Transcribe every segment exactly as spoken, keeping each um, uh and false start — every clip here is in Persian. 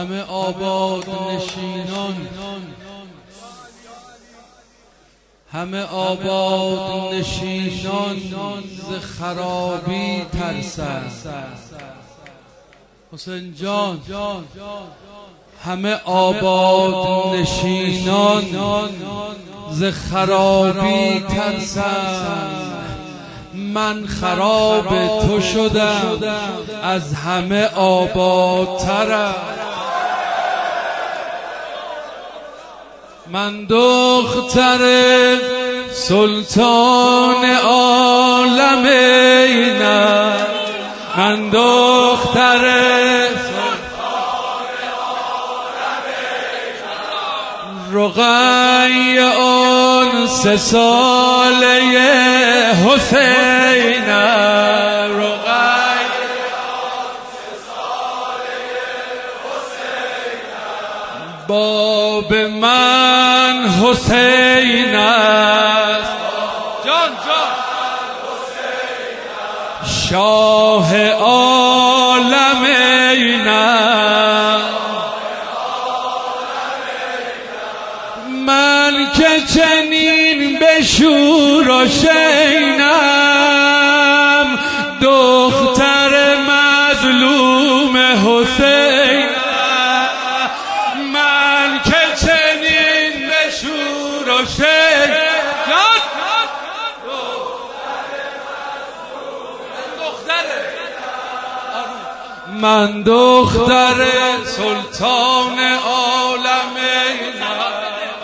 همه آباد نشینان همه آباد نشینان ز خرابی ترسند. حسین جان همه آباد نشینان ز خرابی ترسند. من خراب تو شدم از همه آبادترم. من دختر سلطان عالمینم. من دختر سلطان عالمینم. رقیه آن سه ساله حسینم. رقیه آن سه ساله حسینم. باب من حسین است. جان جان شاه عالمینم. من که چنین به شور و شینم، دختر مظلوم حسین. من که چنین به شور و شینم، من دختر سلطان عالمینم.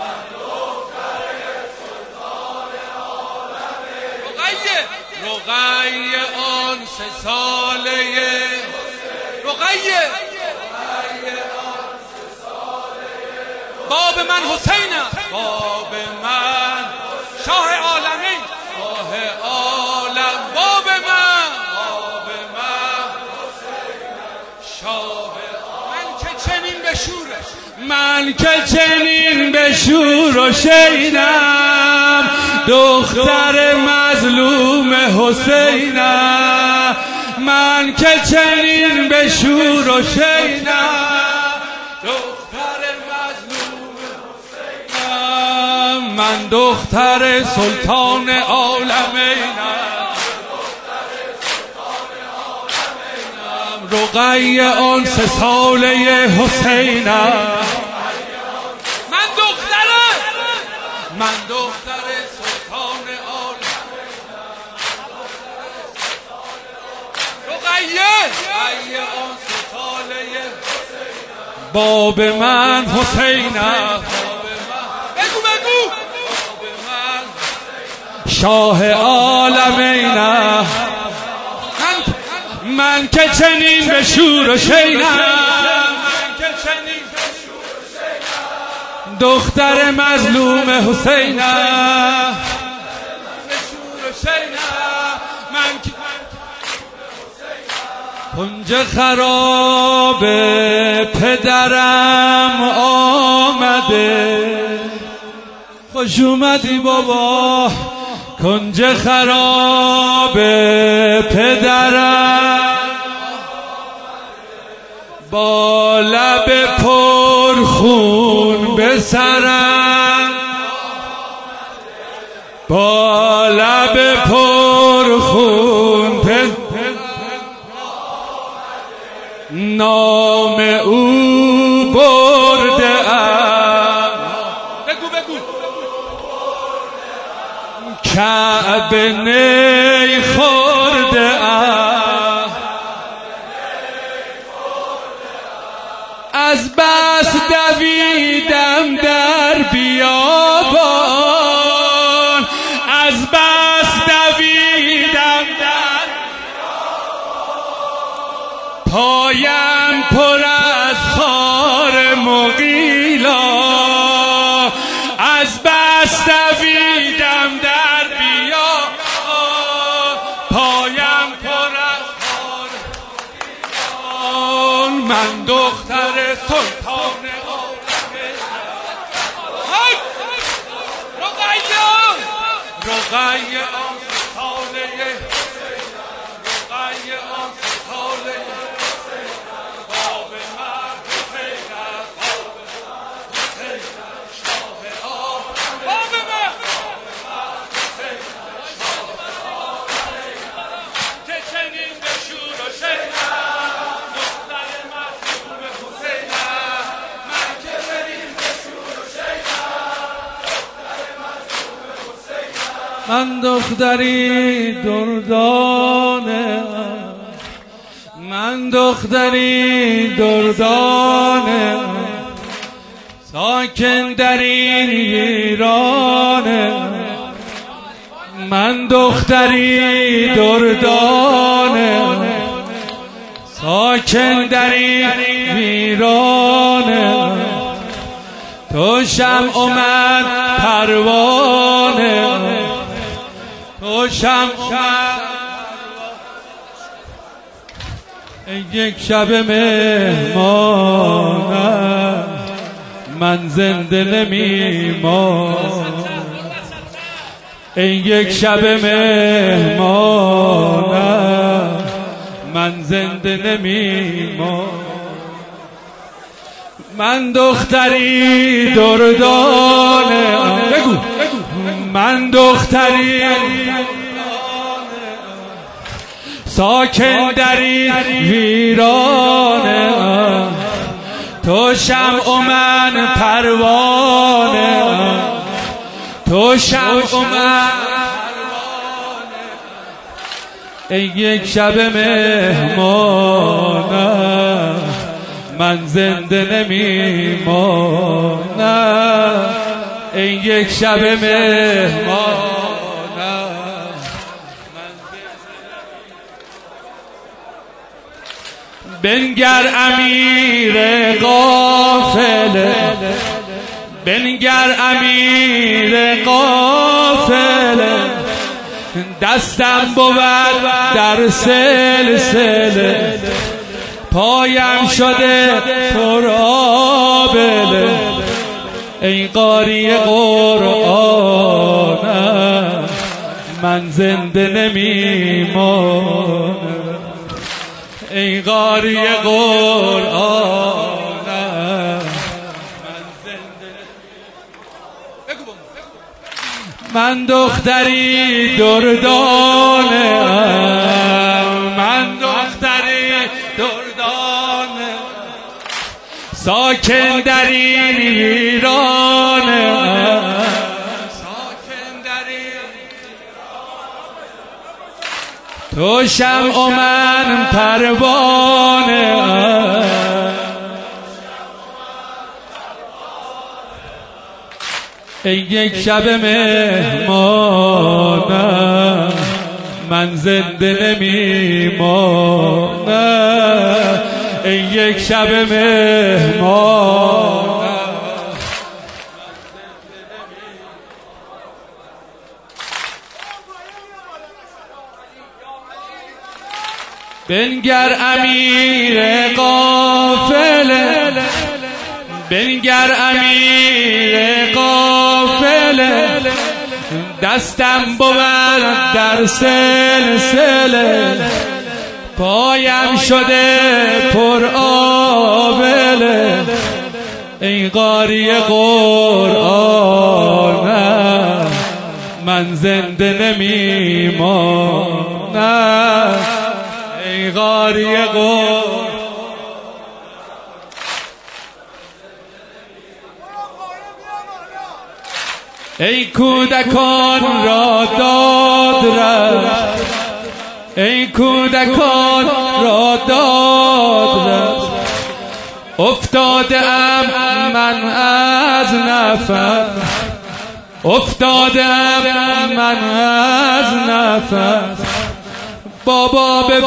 رقیه آن سه ساله رقیه باب من حسینم. باب من شاه عالمین. شاه عالم باب من باب من شاه. من که چنین به شورش من که چنین به شور و شینم، دختر مظلوم حسینم. من که چنین به شور و شینم، دختر مظلوم حسینم. من دختر سلطان عالمینم. رقیه آن سه ساله حسینم. من دخترم من دختر سلطان عالمینم. رقیه رقیه آن سه ساله حسینم. باب من حسینم. بگو بگو باب من شاه عالمینم. من که چنین به شور و شینم، دختر مظلوم حسینم. من که کنج خراب پدرم آمده. خوش اومدی بابا. کنج خراب پدرم با لب پرخون به سرم. با لب پرخون به نام او برده ام. بگو بگو کعبه نی خورده ام. از بس دویدم در بیابان. از بس دویدم در پایم پر از خار مغیلا. از بس دویدم در بیابان، پایم پر از خار مغیلا. من دختر سلطان رقیه آن ساله رقیه آن ساله باب من حسینم. من دختری دردانه، من دختری دردانه، ساکن در این ویرانه. من دختری دردانه، ساکن در این ویرانه. تو شمع و من پروانه، تو شمع و من یک شب مهمانم، من زنده نمیمانم. ای یک شب مهمانم، من زنده نمیمانم. من دختری دردانه، بگو من دختری ساکن در این ویرانه. تو شمع و من پروانه، تو شمع و من پروانه. ای یک شب مهمانم، من زنده نمیمانم. ای یک شب مهمانم، بنگر امیر قافله، بنگر امیر قافله. دستم بود در سلسله، پایم شده پر آبله. ای قاری قرآنم، من زنده نمیمانم. ای قاری قرآنم، من زنده. من دختری دردانه، من دختری دردانه، ساکن در این ویرانه. تو شمع و من پروانه، ای یک شب مهمانم، من زنده نمیمانم. ای یک شب مهمانم، بنگر امیر قافله، بنگر امیر قافله. دستم بود در سلسله، پایم شده پر آبله. ای قاری قرآنم، من زنده نمیمانم. ای قاری قرآن، ای کودکان را داد رفت، ای کودکان را داد رفت. افتاده ام من از نفس، افتاده ام من از نفس. بابا به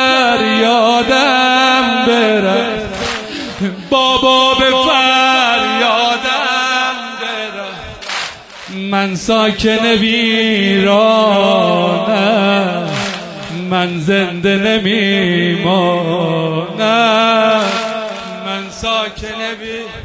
فریادم برس، بابا به فریادم برس. من ساکن ویرانم، من زنده نمیمانم. من ساکن ویرانم.